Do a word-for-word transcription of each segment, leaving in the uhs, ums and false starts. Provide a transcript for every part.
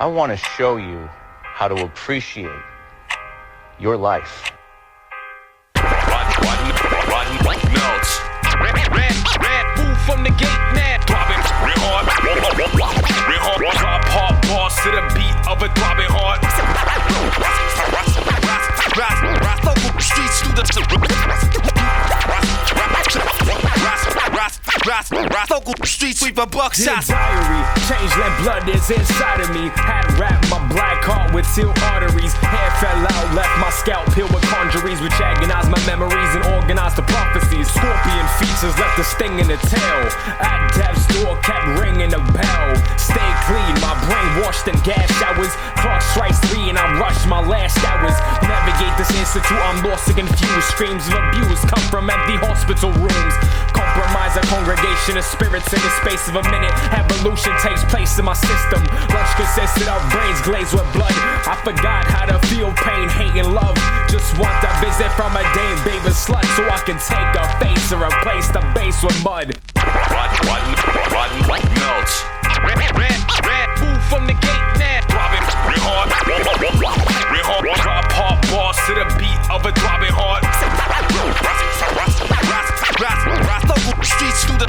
I want to show you how to appreciate your life. Melts. Red, red, red, move from the gate now. Throbbing, real hard, real hard, drop hard bars to the beat of a throbbing heart. Streets through the local streets sweeper buck shots. Diary, change that blood is inside of me. Had wrapped my black heart with steel arteries. Hair fell out, left my scalp peeled with conjuries, which agonized my memories and organized the prophecies. Scorpion features left a sting in the tail. At death's door kept ringing a bell. Stay clean, my brain washed in gas showers. Clock strikes three and I rush my last hours. Navigate this institute, I'm lost and confused. Screams of abuse come from empty hospital rooms. Compromise a congregation of spirits in the space of a minute. Evolution takes place in my system. Lunch consisted of brains glazed with blood. I forgot how to feel pain, hate, and love. Just want a visit from a dame, baby slut, so I can take a face and replace the base with mud. Rotten, rotten, rotten, rotten melts. Red, red, red, move from the gate now. Throbbing, real hard, real hard, drop hard bars to the beat of a throbbing heart. Local streets through the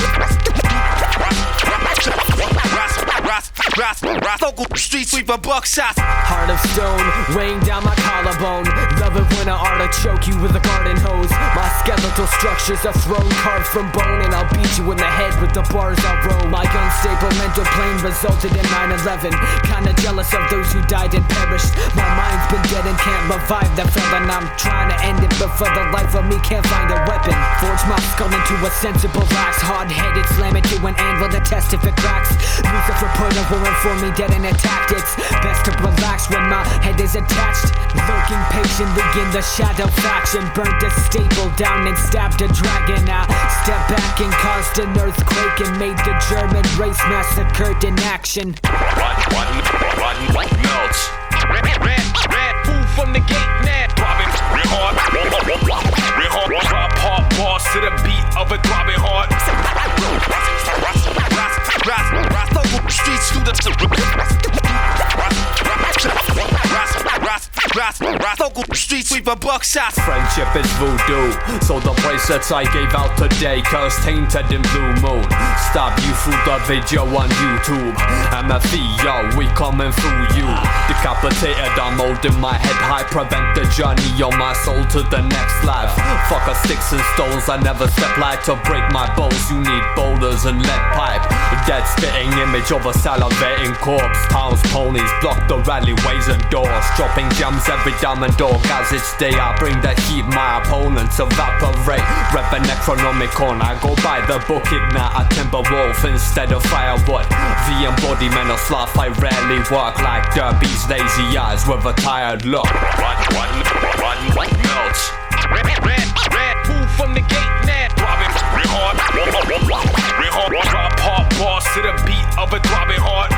local streets sweeper buck shots. Heart of stone, weighing down my collarbone. Love it when I artichoke you with a garden hose. My skeletal structure's a throne carved from bone, and I'll beat you in the head with the bars I'll roll. My unstable mental plane resulted in nine eleven. Kinda jealous of those who died and perished. My mind's been dead and can't revive the felon. I'm trying to end it, but for the life of me can't find a weapon. Forge my skull into a sensible axe. Hard-headed, slam it to an anvil to test if it cracks. Lucifer put a warrant for me, dead in a tactics. Best to relax when my head is attached. Lurking patiently in the shadow faction. Burnt a staple down and stabbed a dragon. I stepped back and caused an earthquake and made the German race massacred in action. Rotten, rotten, rotten, rotten melts. Red, red, red, move from the gate now. Throbbing, real hard, real hard, drop hard bars to the beat of a throbbing heart. Local streets through the local streets sweeper buck shots. Friendship is voodoo, so the bracelets I gave out today cause tainted in blue moon. Stop you through the video on YouTube. M F E, yo, we coming through you. Decapitated, I'm holding my head high. Prevent the journey on my soul to the next life. Fuck a sticks and stones, I never step light to break my bones. You need boulders and lead pipe. Dead spitting image of a salivating corpse. Towns, ponies block the alleyways and doors. Dropping gems every diamond dog. As it's day I bring the heat, my opponents evaporate. Rep a Necronomicon, I go by the book. Ignite a timber wolf instead of firewood. The embodiment of sloth, I rarely work like Derby's lazy eyes with a tired look. Rotten, rotten, rotten, rotten melts. Red, red, red, move from the gate now. Throbbing, real hard, real hard, drop hard bars to the beat of a throbbing heart.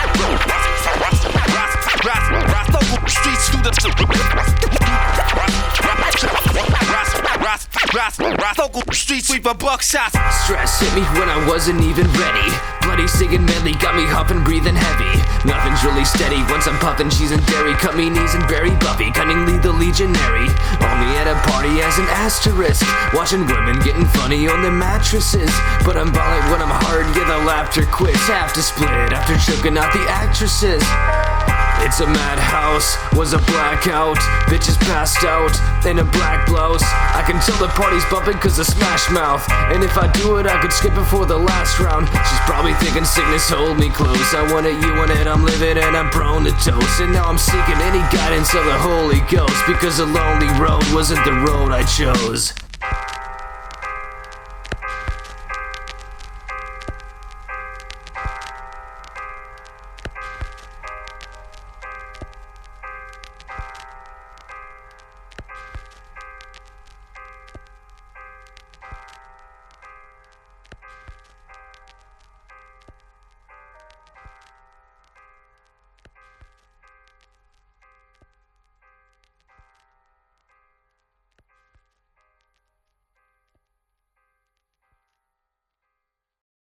Local streets through the local streets sweeper buck shots. Stress hit me when I wasn't even ready. Bloody singing medley got me huffing, breathing heavy. Nothing's really steady once I'm puffing cheese and dairy. Cut me knees and bury Buffy, cunningly the legionary. Only at a party as an asterisk. Watching women getting funny on the mattresses. But I'm ballin' when I'm hard, yeah the laughter quits. Have to split after choking out the actresses. It's a madhouse, was a blackout. Bitches passed out in a black blouse. I can tell the party's bumping cause of Smash Mouth. And if I do it I could skip before the last round. She's probably thinking sickness hold me close. I want it, you want it, I'm living and I'm prone to toast. And now I'm seeking any guidance of the Holy Ghost, because a lonely road wasn't the road I chose.